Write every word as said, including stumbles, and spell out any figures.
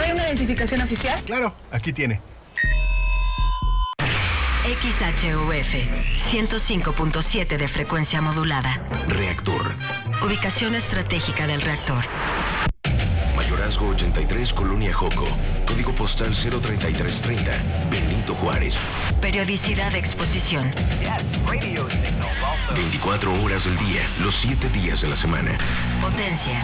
¿Trae una identificación oficial? Claro, aquí tiene. X H U F ciento cinco punto siete de frecuencia modulada. Reactor. Ubicación estratégica del reactor. Mayorazgo ochenta y tres, Colonia Joco. Código postal cero treinta y tres treinta, Benito Juárez. Periodicidad de exposición. veinticuatro horas del día, los siete días de la semana. Potencia